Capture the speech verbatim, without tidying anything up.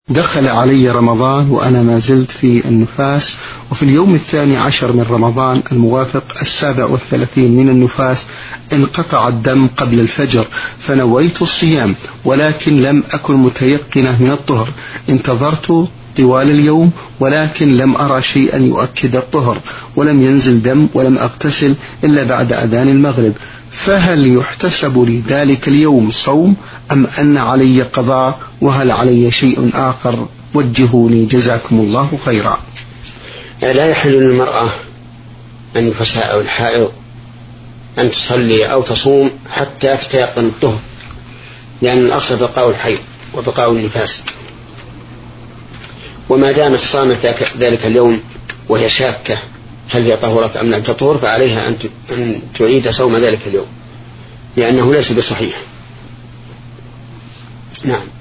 دخل علي رمضان وأنا ما زلت في النفاس، وفي اليوم الثاني عشر من رمضان الموافق السابع والثلاثين من النفاس انقطع الدم قبل الفجر، فنويت الصيام ولكن لم أكن متيقنة من الطهر. انتظرت طوال اليوم ولكن لم أرى شيئا يؤكد الطهر، ولم ينزل دم، ولم أغتسل إلا بعد أذان المغرب، فهل يحتسب لي ذلك اليوم صوم أم أن علي قضاء؟ وهل علي شيء آخر؟ وجهوني جزاكم الله خيرا. لا يحل للمرأة أن يفسها أو الحائض أن تصلي أو تصوم حتى تتيقن الطهر، لأن الأصل بقاء الحيض وبقاء النفاس، وما دامت صامت ذلك اليوم وهي شاكة هل هي طهرت أم لم تطهر فعليها أن تعيد صوم ذلك اليوم، لأنه ليس بصحيح. نعم.